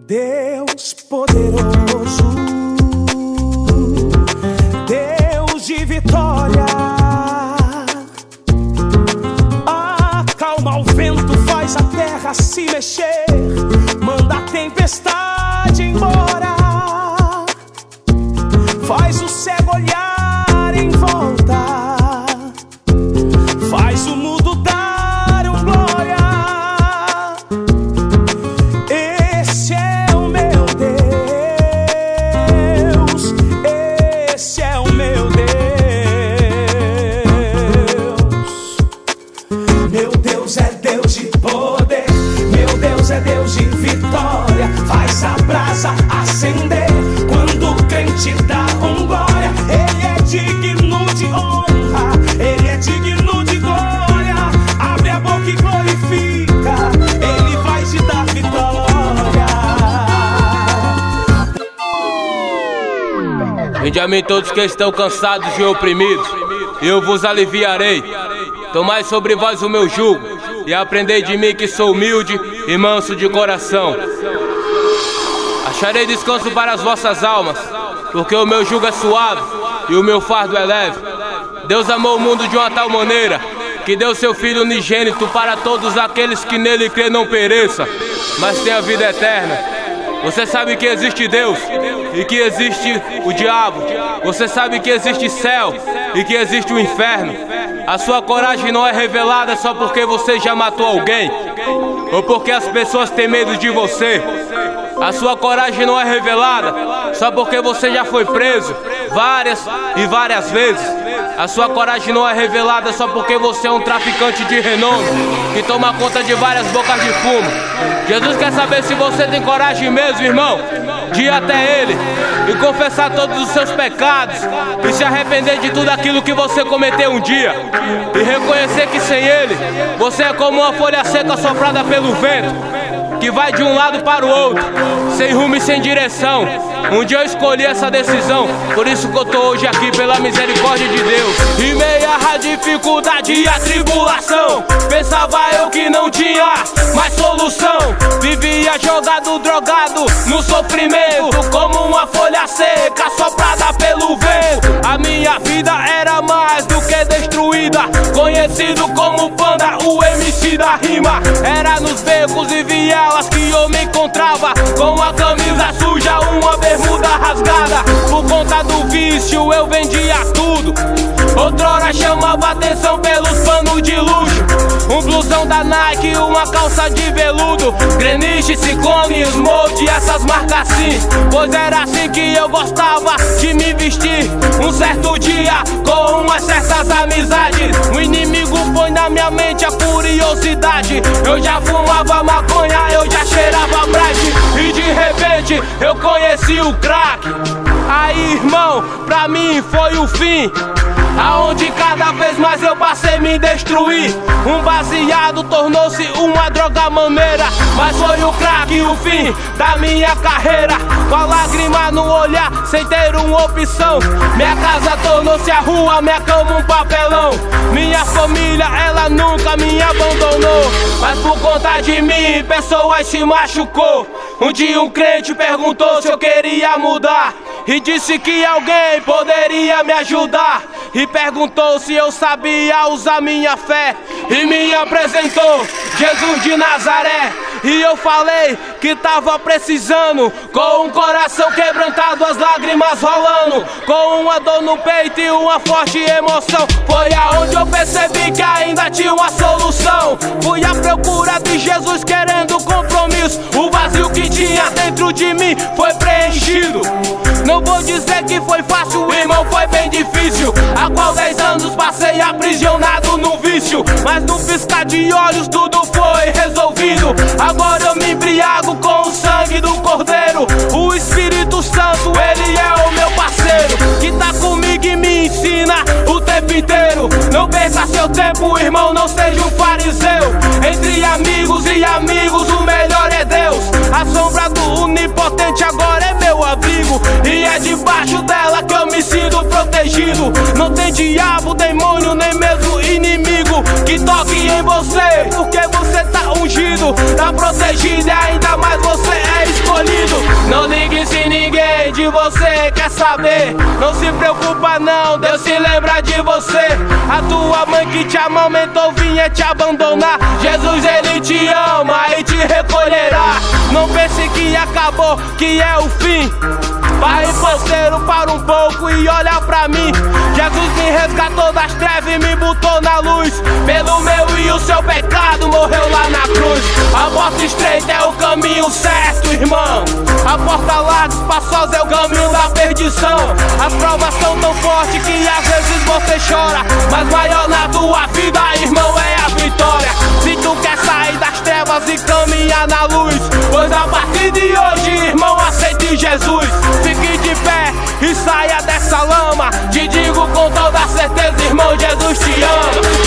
Deus poderoso, Deus de vitória, acalma o vento, faz a terra se mexer, manda a tempestade embora, faz o cego olhar em volta, faz o mudo dar um glória. Esse é o meu Deus, esse é o meu Deus. Meu Deus é Deus de poder, meu Deus é Deus de vitória, faz a brasa acender quando o crente dá um glória. Ele é digno de honra, ele é digno de glória. Abre a boca e glorifica, ele vai te dar vitória. Vinde a mim todos que estão cansados e oprimidos, e eu vos aliviarei. Tomai sobre vós o meu jugo, e aprendei de mim que sou humilde e manso de coração. Acharei descanso para as vossas almas, porque o meu jugo é suave e o meu fardo é leve. Deus amou o mundo de uma tal maneira que deu seu Filho unigênito para todos aqueles que nele crê não pereça, mas tenha vida eterna. Você sabe que existe Deus e que existe o diabo. Você sabe que existe céu e que existe o inferno. A sua coragem não é revelada só porque você já matou alguém ou porque as pessoas têm medo de você. A sua coragem não é revelada só porque você já foi preso várias e várias vezes. A sua coragem não é revelada só porque você é um traficante de renome que toma conta de várias bocas de fumo. Jesus quer saber se você tem coragem mesmo, irmão, de ir até Ele e confessar todos os seus pecados e se arrepender de tudo aquilo que você cometeu um dia e reconhecer que sem Ele você é como uma folha seca soprada pelo vento, que vai de um lado para o outro, sem rumo e sem direção. Um dia eu escolhi essa decisão, por isso que eu tô hoje aqui pela misericórdia de Deus. Em meio à dificuldade e à tribulação, pensava eu que não tinha mais solução. Vivia jogado, drogado, no sofrimento, como uma folha seca soprada pelo vento. A minha vida era mais do que destruída, conhecido como Panda, o MC da rima. Era nos becos e vielas que eu me encontrava, com a camisa suja, uma bermuda rasgada. Por conta do vício eu vendia tudo, outrora chamava atenção pelos panos de luxo. Um blusão da Nike, uma calça de veludo, Greenwich, Ciclone, Smoke, essas marcas assim, pois era assim que eu gostava de me vestir. Um certo dia, com umas certas amizades, o inimigo põe na minha mente a curiosidade. Eu já fumava maconha, eu já cheirava bright, e de repente eu conheci o crack. Aí, irmão, pra mim foi o fim, aonde cada vez mais eu passei a me destruir. Um baseado tornou-se uma droga maneira, mas foi o crack o fim da minha carreira. Com a lágrima no olhar, sem ter uma opção, minha casa tornou-se a rua, minha cama um papelão. Minha família, ela nunca me abandonou, mas por conta de mim, pessoas se machucou. Um dia um crente perguntou se eu queria mudar, e disse que alguém poderia me ajudar, e perguntou se eu sabia usar minha fé, e me apresentou Jesus de Nazaré. E eu falei que tava precisando, com um coração quebrantado, as lágrimas rolando, com uma dor no peito e uma forte emoção. Foi aonde eu percebi que ainda tinha uma solução. Fui à procura de Jesus querendo compromisso, o vazio que tinha dentro de mim foi preenchido. Não vou dizer que foi fácil, irmão, foi bem difícil. Há qual 10 anos passei aprisionado no vício, mas no piscar de olhos tudo foi resolvido. Agora eu me embriago com o sangue do Cordeiro. O Espírito Santo, ele é o meu parceiro, que tá comigo e me ensina o tempo inteiro. Não perca seu tempo, irmão, não seja um fariseu. Entre amigos e amigos, o melhor é Deus. A sombra do onipotente agora é meu abrigo, e é debaixo dela que eu me sinto protegido. Não tem diabo, demônio, nem mesmo inimigo que toque em você, porque você tá ungido, tá protegido, e ainda mais você é escolhido. Não ligue se ninguém de você quer saber. Não se preocupa não, Deus se lembra de você. A tua mãe que te amamentou vinha te abandonar. Jesus ele te ama e te recolherá. Não pense que acabou, que é o fim. Pai parceiro, para um pouco e olha pra mim. Jesus me resgatou das trevas e me botou na luz. Pelo meu e o seu pecado morreu lá na cruz. A porta estreita é o caminho certo, irmão. A porta larga, espaçosa é o caminho da perdição. As provas são tão fortes que às vezes você chora, mas maior na tua vida, irmão, é a vitória. Se tu quer sair das trevas e caminhar na luz, pois a partir de hoje, irmão, aceite Jesus. Fique de pé e saia dessa lama. Te digo com toda certeza, irmão, Jesus te ama.